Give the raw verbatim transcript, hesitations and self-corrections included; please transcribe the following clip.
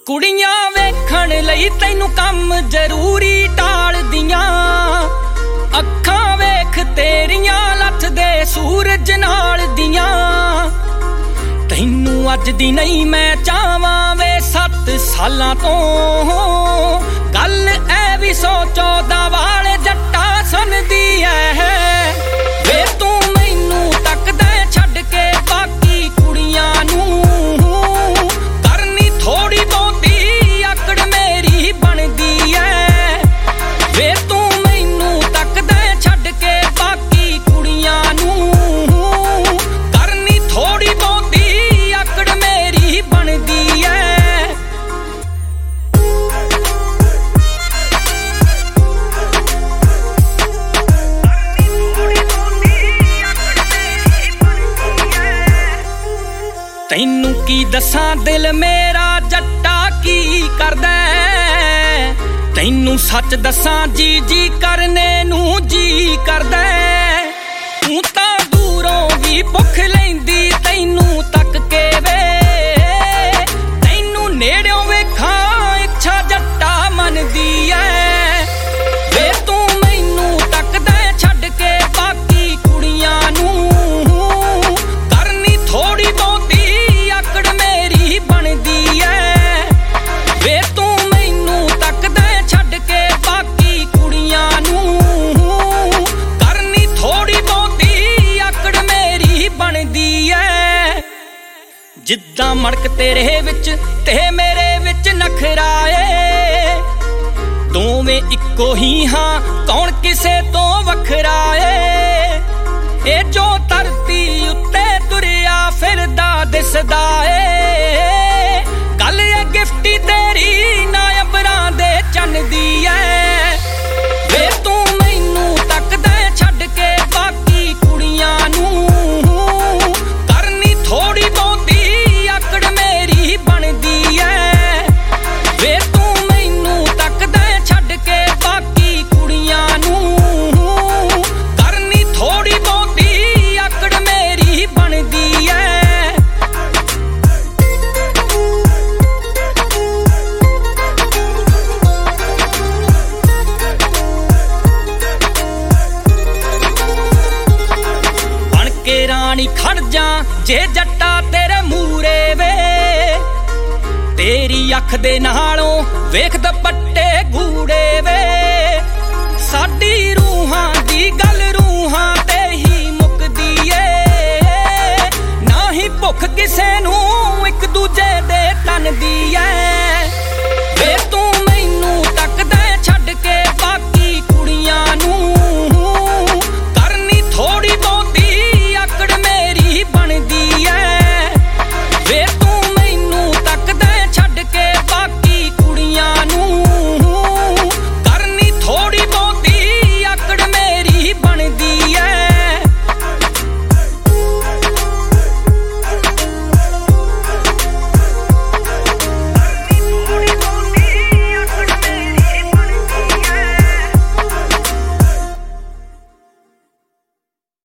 कुड़ियां वेखण लई तैनू कम जरूरी टालदियां अखां वेख तेरियां लथदे सूरज नाल दियां तैनू अज दी नहीं मैं चाहवां वे सत्त सालां तो गल ऐ भी सौ चौदां वाले जट्टा सुनदी है वे तू मैनू तकदा छड्ड के बाकी कुड़ियां नू करनी थोड़ी बहुती अकड़ मेरी बनदी है वे तू मैनू तकदा छड्ड के बाकी कुड़ियां नू करनी थोड़ी बहुती अकड़ मेरी बनदी है। तैनू की दसां दिल मेरा जट्टा की करदा तैनू सच दसां जी जी करने नू जी करदा तू तां दूरों भी भुख लैंदी तैनू तक के वे तैनू नेड़ों वेखां इच्छा जट्टा मनदी है वे तू मैनू तकदा छड्ड के बाकी कुड़ियां नू करनी थोड़ी बहुती अकड़ मेरी बनदी है वे तू मैनू तकदा छड्ड के बाकी कुड़ियां नू करनी थोड़ी बहुती अकड़ मेरी बनदी है। जिद्दां मड़क तेरे विच ते मेरे विच नखरा ए दोवें इक्को ही हां कौन किसे तो वखरा ए ए जो धरती उत्ते तुरिया फिरदा दिसदा ए गल ए गिफ्टी तेरी ना अबरां दे चन्न दी है वे तू मैनू तकदा छड्ड के बाकी कुड़ियां नू करनी थोड़ी बहुती अकड़ मेरी बनदी है वे तू मैनू तकदा छड्ड के बाकी कुड़ियां नू करनी थोड़ी बहुती अकड़ मेरी बनदी है। बन के रानी खड़ जा जे जट्टा तेरे मूरे वे तेरी अख दे नालों वेख दुपट्टे गूड़े वे